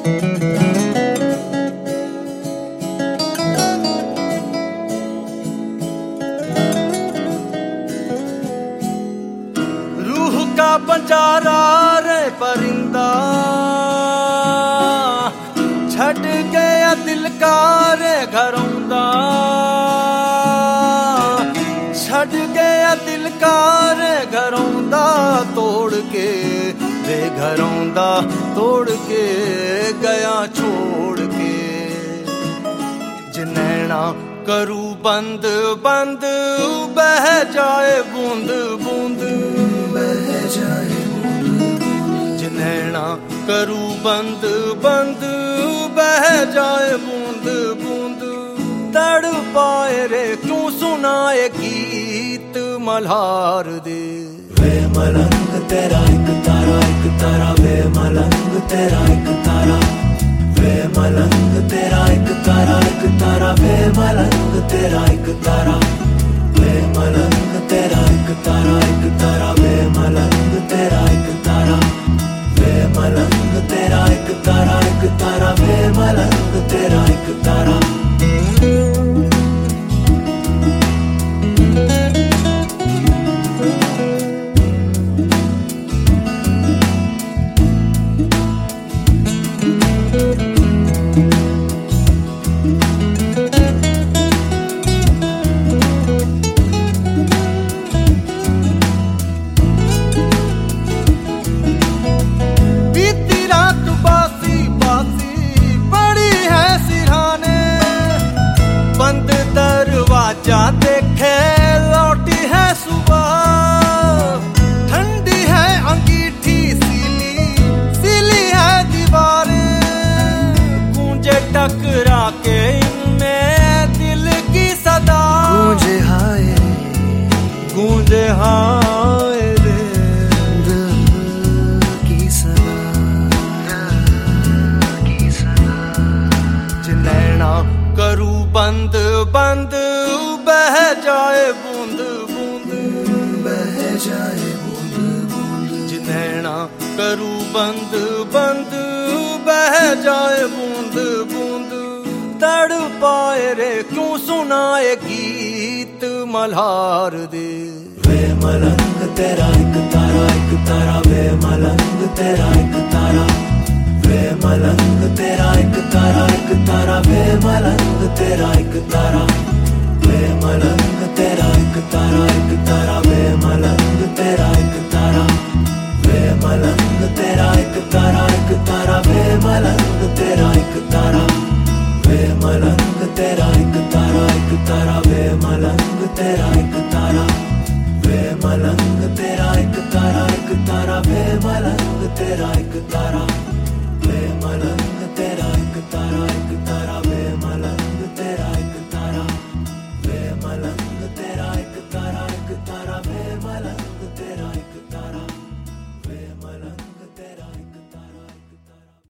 का बंजारा रे परिंदा छड़ गया दिल का रे घरौंदा, छड़ गया दिल का रे घरौंदा, तोड़ के वे घरौंदा तोड़ के गया छोड़ के। जिनैना करू बंद बंद बह जाए बूंद बूंद, जिनैना करू बंद बंद बह जाए बूंद बूंद। तड़ पाए रे क्यों सुनाए गीत मल्हार दे। वे मलंग तेरा एक तारा वे मलंग तेरा एक तारा, वे मलंग तेरा एक तारा वे मलंग तेरा एक तारा, वे मलंग तेरा एक तारा वे मलंग तेरा एक तारा, वे मलंग तेरा एक तारा वे मलंग तेरा एक तारा। दरवाजा देखे लौटी है सुबह, ठंडी है अंगीठी सीली सीली है दीवारें, गूंजे टकरा के इनमें दिल की सदा, गूंजे हाय रे दिल की सदा, जिनैना करू बंद बंद बह जाए बूंद बूंद, बह जाए बूंद बूंद। जिनैना करू बंद बंद बह जाए बूंद बूंद। तड़ पाए रे क्यों सुनाए गीत मल्हार दे। वे मलंग तेरा एक तारा वे मलंग तेरा एक तारा, वे मलंग तेरा एक तारा वे मलंग तेरा एक तारा, वे मलंग तेरा एक तारा वे मलंग तेरा एक तारा, वे मलंग तेरा एक तारा वे मलंग तेरा एक तारा, वे मलंग तेरा एक तारा वे मलंग तेरा एक तारा, वे मलंग तेरा एक तारा वे मलंग तेरा एक तारा।